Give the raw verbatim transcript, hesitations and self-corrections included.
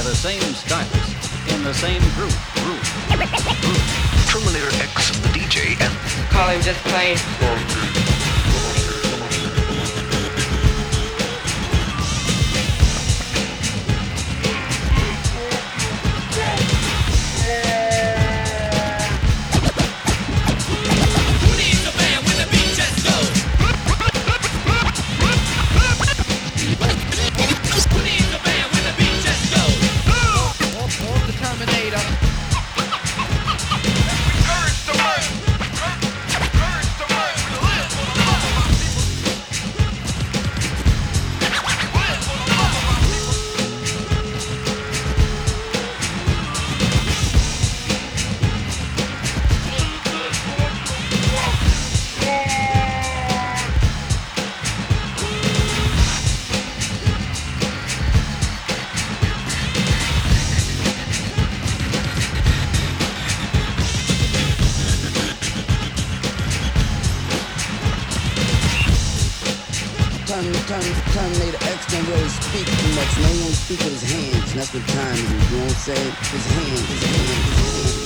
the same stylus, in the same group, group, group. Terminator X, the D J, and... Call him just plain. Terminator X don't really speak too much. No, he don't speak with his hands. And that's what time is. You know what I'm saying? His hands, his hands, his hands.